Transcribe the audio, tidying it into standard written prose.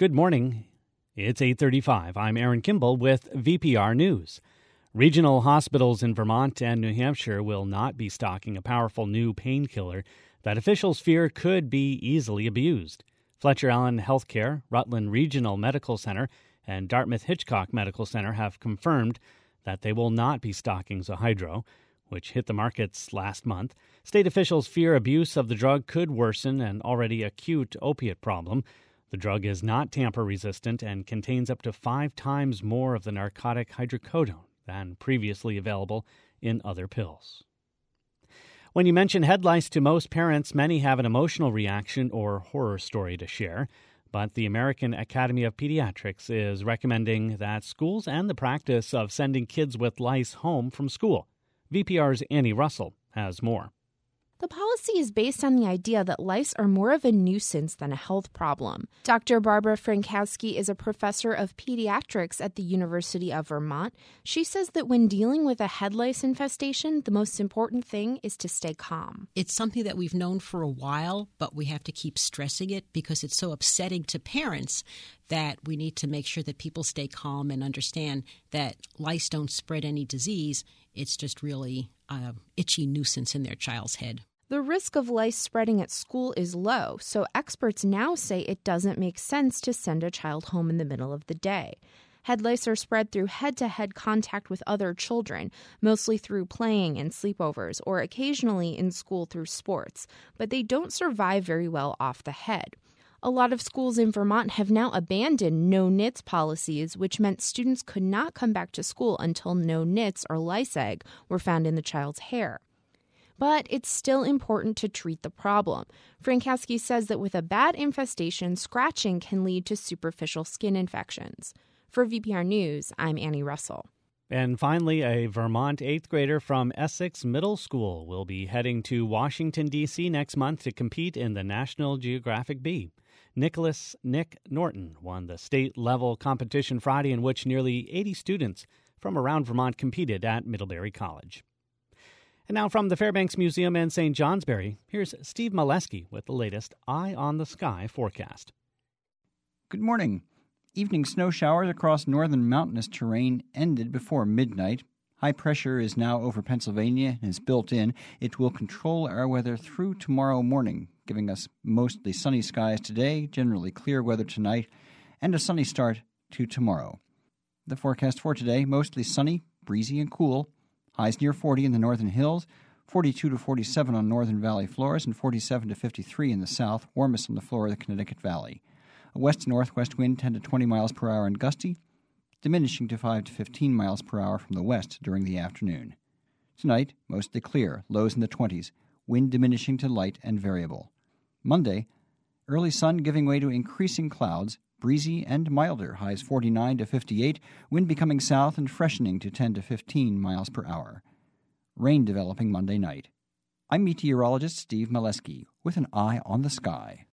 Good morning. It's 8:35. I'm Aaron Kimball with VPR News. Regional hospitals in Vermont and New Hampshire will not be stocking a powerful new painkiller that officials fear could be easily abused. Fletcher Allen Healthcare, Rutland Regional Medical Center, and Dartmouth Hitchcock Medical Center have confirmed that they will not be stocking Zohydro, which hit the markets last month. State officials fear abuse of the drug could worsen an already acute opiate problem. The drug is not tamper-resistant and contains up to 5 times more of the narcotic hydrocodone than previously available in other pills. When you mention head lice to most parents, many have an emotional reaction or horror story to share. But the American Academy of Pediatrics is recommending that schools end the practice of sending kids with lice home from school. VPR's Annie Russell has more. The policy is based on the idea that lice are more of a nuisance than a health problem. Dr. Barbara Frankowski is a professor of pediatrics at the University of Vermont. She says that when dealing with a head lice infestation, the most important thing is to stay calm. It's something that we've known for a while, but we have to keep stressing it because it's so upsetting to parents that we need to make sure that people stay calm and understand that lice don't spread any disease. It's just really an itchy nuisance in their child's head. The risk of lice spreading at school is low, so experts now say it doesn't make sense to send a child home in the middle of the day. Head lice are spread through head-to-head contact with other children, mostly through playing and sleepovers, or occasionally in school through sports, but they don't survive very well off the head. A lot of schools in Vermont have now abandoned no-nits policies, which meant students could not come back to school until no nits or lice egg were found in the child's hair. But it's still important to treat the problem. Frankowski says that with a bad infestation, scratching can lead to superficial skin infections. For VPR News, I'm Annie Russell. And finally, a Vermont 8th grader from Essex Middle School will be heading to Washington, D.C. next month to compete in the National Geographic Bee. Nick Norton won the state-level competition Friday, in which nearly 80 students from around Vermont competed at Middlebury College. And now from the Fairbanks Museum in St. Johnsbury, here's Steve Molesky with the latest Eye on the Sky forecast. Good morning. Evening snow showers across northern mountainous terrain ended before midnight. High pressure is now over Pennsylvania and is built in. It will control our weather through tomorrow morning, giving us mostly sunny skies today, generally clear weather tonight, and a sunny start to tomorrow. The forecast for today, mostly sunny, breezy, and cool. Highs near 40 in the northern hills, 42 to 47 on northern valley floors, and 47 to 53 in the south, warmest on the floor of the Connecticut Valley. A west-northwest wind 10 to 20 miles per hour and gusty, diminishing to 5 to 15 miles per hour from the west during the afternoon. Tonight, mostly clear, lows in the 20s, wind diminishing to light and variable. Monday, early sun giving way to increasing clouds, breezy and milder, highs 49 to 58, wind becoming south and freshening to 10 to 15 miles per hour. Rain developing Monday night. I'm meteorologist Steve Molesky with an eye on the sky.